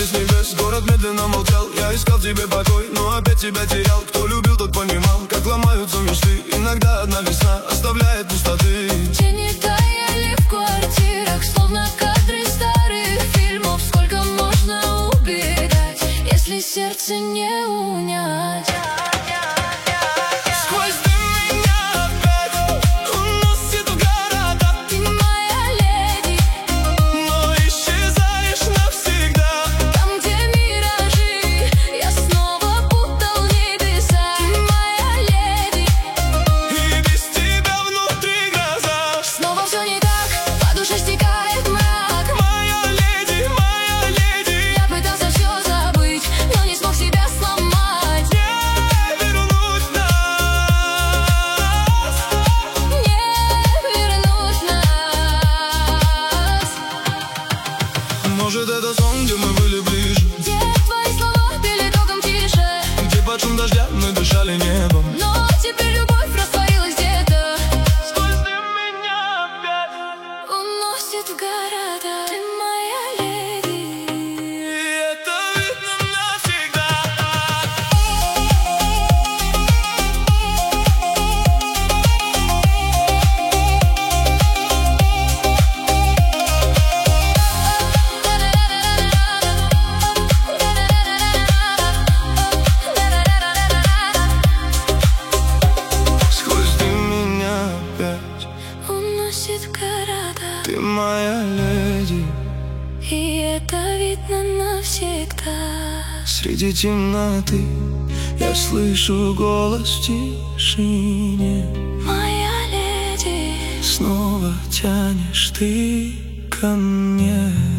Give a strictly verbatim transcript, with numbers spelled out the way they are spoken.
падали с небес, город медленно молчал. Я искал тебе покой, но опять тебя терял. Кто любил, тот понимал, как ломаются мечты. Иногда одна весна оставляет пустоты. Тени таяли в квартирах, словно кадры старых фильмов. Сколько можно убегать, если сердце не унять? Может, это сон, где мы были ближе, где твои слова били током тише, где под шум дождя мы дышали небом. Но теперь любовь растворилась где-то. Сквозь дым меня опять уносит в города. Ты моя леди, и это видно навсегда. уносит в города. Ты моя леди, И это видно навсегда. среди темноты я слышу голос в тишине. Моя леди, Снова тянешь ты ко мне.